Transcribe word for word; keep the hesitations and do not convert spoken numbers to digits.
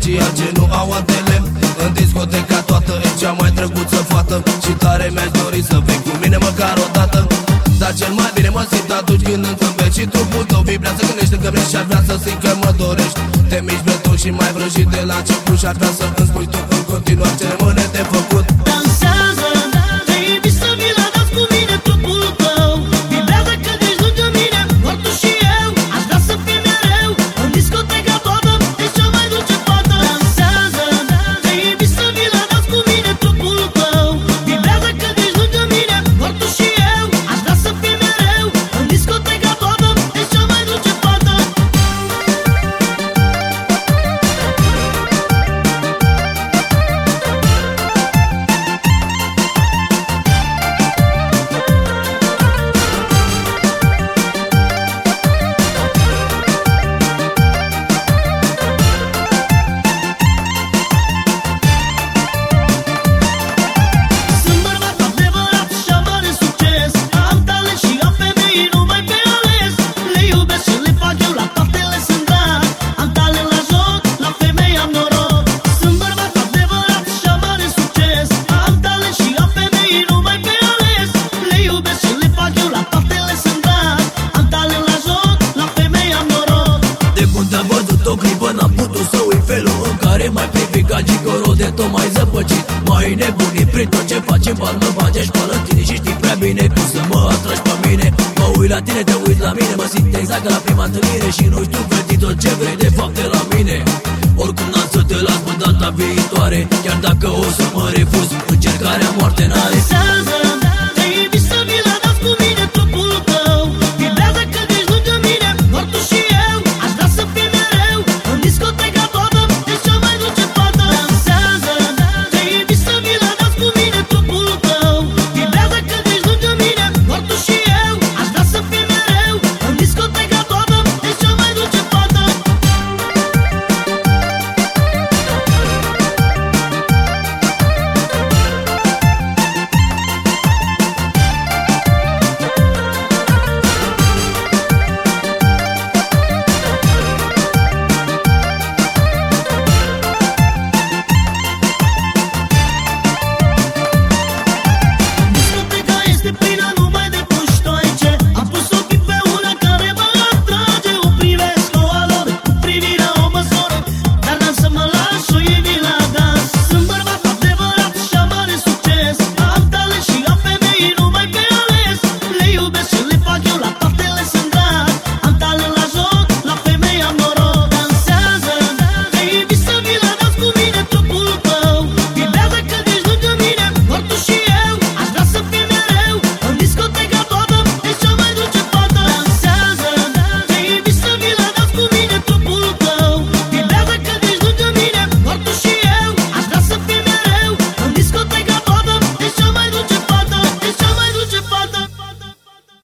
aceia ce nu au antele. În discoteca toată e cea mai drăguță fată și tare mi-aș dori să vei cu mine măcar o dată. Dar cel mai bine mă simt atunci când îmi zâmbești și trupul tău vibrează, gândește că vrei și-ar vrea să simt că mă dorești. Te miști breton și mai vrăjit de la început și-ar vrea să îmi spui tu în continuare ce rămâne de făcut. Dansează, te invit să vii la dans cu mine, trupul tău vibrează când ești lângă mine, doar tu și eu. Aș vrea să fii mereu în discoteca toată, ești cea mai dulce fată. Dansează, te invit să vii la dans cu mine, trupul tău vibrează când ești lângă mine, doar tu și eu. Aș vrea să fii mereu în discoteca toată, ești cea mai dulce fată. Sunt bărbat adevărat și am mare succes, am talent și am femei numai pe ales. Le iubesc și le fac eu, la toate le sunt dat. Am talent la joc, la femei am noroc. Sunt bărbat adevărat și am mare succes, am talent și am femei numai pe ales. Le iubesc și le fac eu, la toate le sunt dat. Am talent la joc, la femei am noroc. De când am văzut o clipă n-am putut să uit felul în care m-ai privit ca gigolo de tot mai zăpăcit. M-ai nebunit prin tot ce faci, în bal mă bage și pe tine și știi prea bine cum să mă atragi pe mine. Mă uit la tine, te uiți la mine, mă simt exact ca la prima întâlnire și nu știu vrei tot ce vrei de fapt de la mine. Oricum n-am să te las până data viitoare, chiar dacă o să mă refuz, încercarea moarte n-are.